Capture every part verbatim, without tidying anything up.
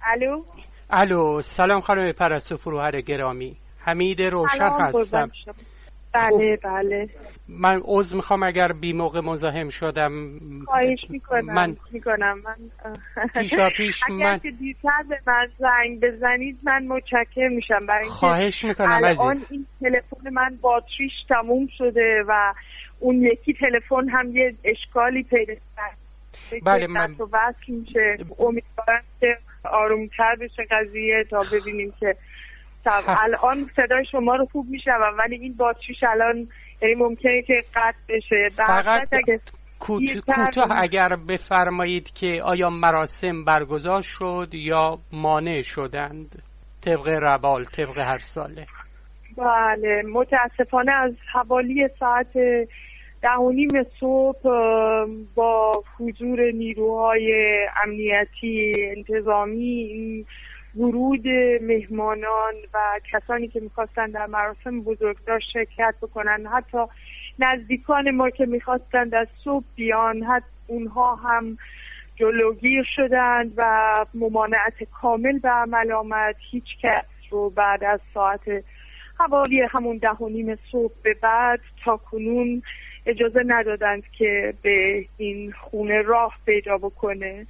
الو الو سلام خانم پرستو فروهر گرامی، حمید روشن هستم. بله بله من عذر میخوام اگر بی موقع مزاحم شدم. خواهش میکنم من میکنم من پیشا پیش اگر من که دیرتر به من زنگ بزنید من متشکرم میشم، برای اینکه خواهش میکنم. الان این تلفن من باتریش تموم شده و اون یکی تلفن هم یه اشکالی پیدا کرده. بله من تو وصل میشه. امیدوارم که آرومتر بشه قضیه تا ببینیم که طب الان صدای شما رو خوب میشنوم، ولی این باتریش الان یعنی ممکنه که قطع بشه. فقط کوتاه اگر بفرمایید که آیا مراسم برگزار شد یا مانع شدند طبق روال طبق هر ساله؟ بله متاسفانه از حوالی ساعت ده و نیم صبح با حضور نیروهای امنیتی انتظامی ورود مهمانان و کسانی که میخواستن در مراسم بزرگداشت شرکت بکنن، حتی نزدیکان ما که میخواستن از صبح بیان، حتی اونها هم جلوگیر شدند و ممانعت کامل به عمل آمد. هیچ کس رو بعد از ساعت حوالی همون ده و نیم صبح به بعد تا کنون اجازه ندادند که به این خونه راه پیدا بکنه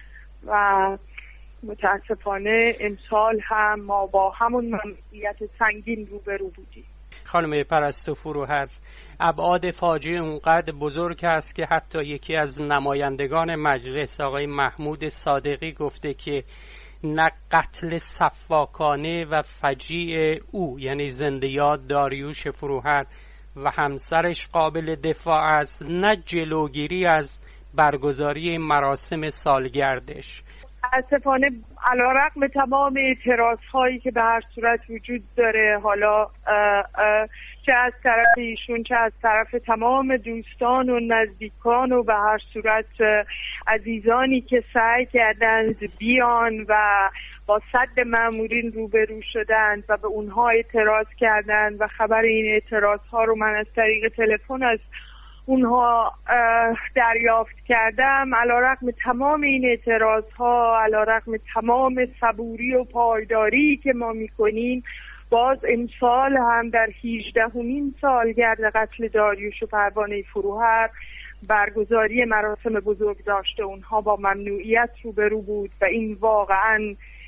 و متاسفانه امسال هم ما با همون ممنوعیت سنگین روبرو بودیم. خانم پرستو فروهر، ابعاد فاجعه اونقدر بزرگ است که حتی یکی از نمایندگان مجلس آقای محمود صادقی گفته که نه قتل سفاکانه و فجیع او یعنی زنده یاد داریوش فروهر و همسرش قابل دفاع است، نه جلوگیری از برگزاری مراسم سالگردش. متاسفانه علیرغم تمام اعتراض هایی که به هر صورت وجود داره، حالا اه اه چه از طرف ایشون چه از طرف تمام دوستان و نزدیکان و به هر صورت عزیزانی که سعی کردند بیان و با صد مامورین روبرو شدند و به اونها اعتراض کردند و خبر این اعتراض ها رو من از طریق تلفن از اونها دریافت کردم. علیرغم تمام این اعتراض ها، علیرغم تمام صبوری و پایداری که ما میکنیم، باز امسال هم در هجدهمین سالگرد قتل داریوش و پروانه فروهر برگزاری مراسم بزرگ داشته اونها با ممنوعیت روبرو بود و این واقعا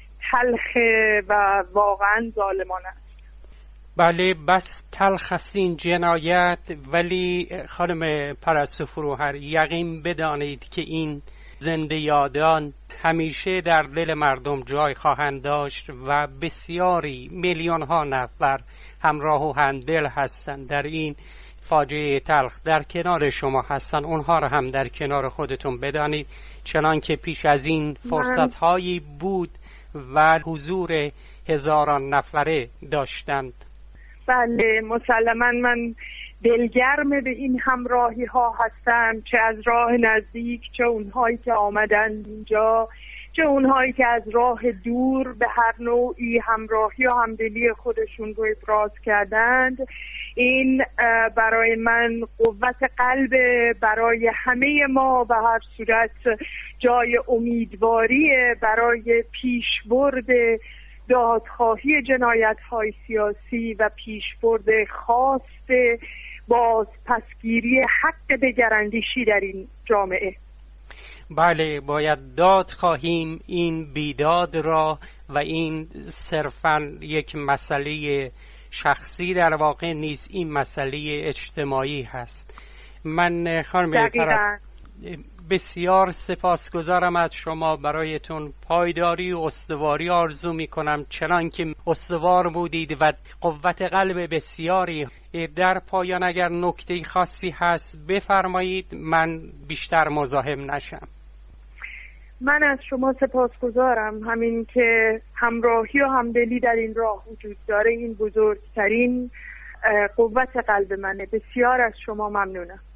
تلخه و واقعا ظالمانه است. بله بس تلخ است این جنایت، ولی خانم پرستو فروهر یقین بدانید که این زنده یادان همیشه در دل مردم جای خواهند داشت و بسیاری میلیون ها نفر همراه و همدل هستند در این فاجعه تلخ، در کنار شما هستند. اونها را هم در کنار خودتون بدانید، چنان که پیش از این فرصت هایی بود و حضور هزاران نفره داشتند. بله مسلما من دلگرم به این همراهی ها هستم، چه از راه نزدیک چه اونهایی که آمدند اینجا، چه اونهایی که از راه دور به هر نوعی همراهی و همدلی خودشون رو ابراز کردند. این برای من قوت قلب، برای همه ما به هر صورت جای امیدواری برای پیشبرد دادخواهی جنایت‌های سیاسی و پیشبرد خواست باز پسگیری حق دگراندیشی در این جامعه. بله باید داد خواهیم این بیداد را و این صرفاً یک مسئله شخصی در واقع نیست، این مسئله اجتماعی هست. من خانم پرستو بسیار سپاسگزارم از شما، برایتون پایداری و استواری آرزو می کنم، چنان که استوار بودید و قوت قلب بسیاری. در پایان اگر نکته خاصی هست بفرمایید، من بیشتر مزاحم نشم. من از شما سپاسگزارم، همین که همراهی و همدلی در این راه وجود داره این بزرگترین قوت قلب منه. بسیار از شما ممنونم.